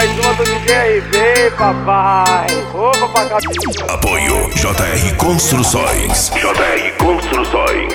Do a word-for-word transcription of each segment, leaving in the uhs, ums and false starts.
mais uma do D J R B, papai. Ô, papai. Apoio J R Construções. J R Construções.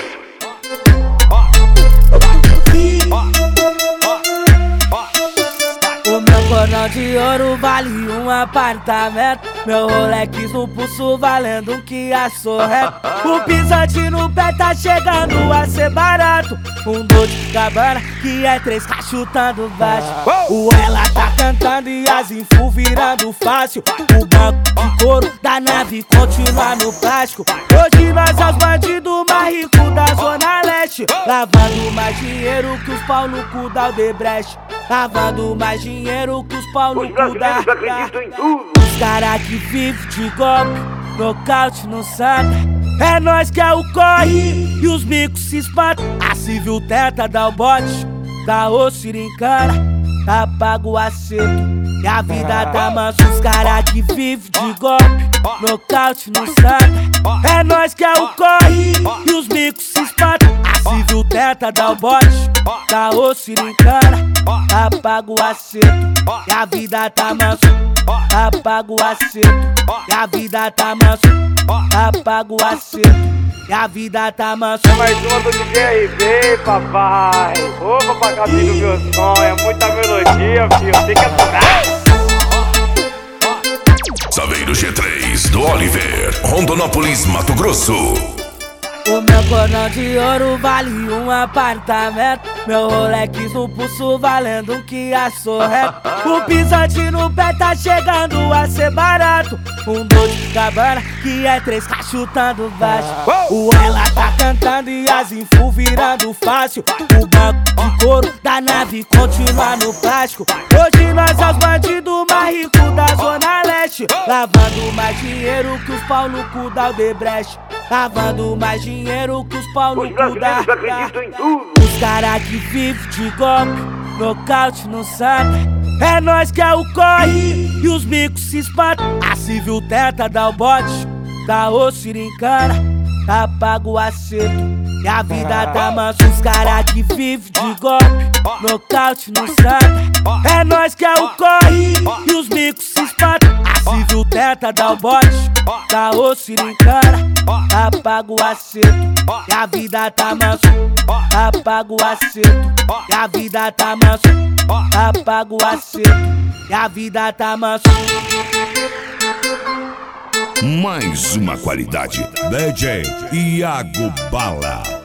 O meu cordão de ouro vale um apartamento. Meu Rolex no pulso valendo um Kia Sorrento. O pisante no pé tá chegando a ser barato. Um Dolce Gabbana que é três K chutando baixo. O ela tá cantando e as info virando fácil. O banco de couro da nave continua no plástico. Hoje nós é os bandidos mais ricos da Zona Leste. Lavando mais dinheiro que os pau no cu da Odebrecht. Lavando mais dinheiro que os pau no cu da... Os cara que vive de golpe, nocaute no sangue. É nós que é o corre e os micos se espantam. A civil tenta dar o bote, dá o sirincana, tá pago o acerto e a vida tá manso. Os cara que vive de golpe, nocaute no sangue. É nós que é o corre e os micos se espantam. A civil tenta dar o bote, dá o sirincana, tá pago o acerto e a vida tá manso. Apaga o acerto e a vida tá manso. Apaga o acerto e a vida tá manso. Mais uma do D J R B, papai. Ô, papagatinho do meu som, é muita melodia, filho, tem que aturar. Saveiro G três do Oliver, Rondonópolis, Mato Grosso. O meu cordão de ouro vale um apartamento. Meu Rolex no pulso valendo um Kia Sorrento. O pisante no pé tá chegando a ser barato. Um Dolce Gabbana que é três K chutando baixo. O ela tá cantando e as info virando fácil. O banco de couro da nave continua no plástico. Hoje nós é os bandidos mais ricos da Zona Leste. Lavando mais dinheiro que os pau no cu da Odebrecht. Lavando mais dinheiro que os pau no cu da... Os cara que vive de golpe, nocaute no sangue. É nós que é o corre e os micos se espantam. A civil tenta dar o bote, dá o sirincana, tá pago o acerto e a vida tá manso. Os cara que vive de golpe, nocaute no sangue. É nós que é o corre e os micos se espantam. A civil tenta dar o bote, dá o sirincana, apaga o acerto e a vida tá manso. Apaga o acerto e a vida tá manso. Apaga o acerto e a vida tá manso. Mais uma qualidade. D J Iago Bala.